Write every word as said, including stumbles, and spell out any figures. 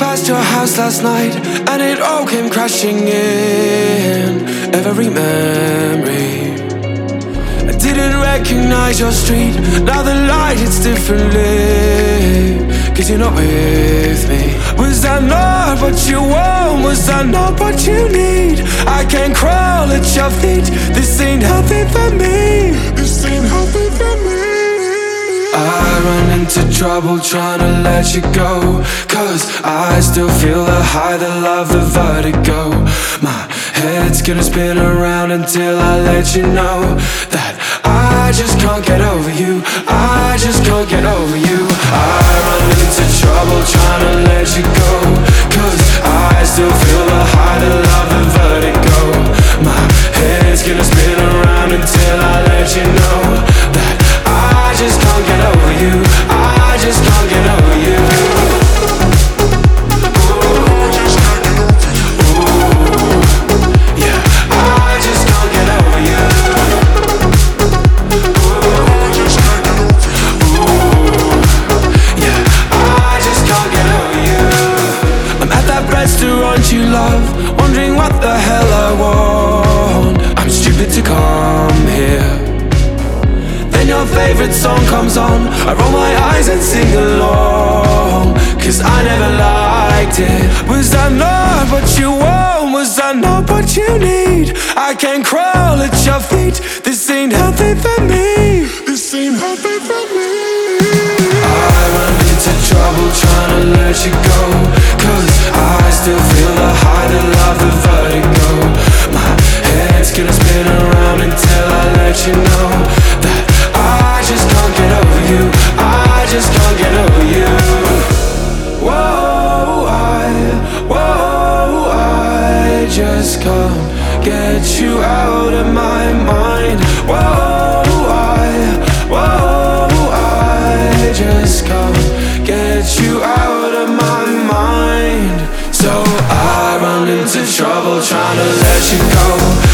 past your house last night, and it all came crashing in. Every memory, I didn't recognize your street. Now the light hits differently, cause you're not with me. Was I not what you want? Was I not what you need? I can't crawl at your feet. This ain't healthy for me. This ain't healthy for me. I run into trouble trying to let you go, cause I still feel the high, the love, the vertigo. My head's gonna spin around until I let you know that I just can't get over you. I just can't get over you. I run into trouble trying to let you go, cause I still feel the high, the love, the vertigo. My head's gonna spin around until I let you know that I just can't get over you. I just can't get over you. Restaurant you love, wondering what the hell I want. I'm stupid to come here. Then your favorite song comes on, I roll my eyes and sing along, cause I never liked it. Was I not what you want? Was I not what you need? I can't crawl at your feet. This ain't healthy for me. This ain't healthy for me. I run into trouble trying to let you go, cause I still feel the high, the love, the vertigo. My head's gonna spin around until I let you know that I just can't get over you. I just can't get over you. Whoa, I, whoa, I just can't get you out of my mind. Whoa, I, whoa, I just can't get you out of my mind. So I run into trouble trying to let you go,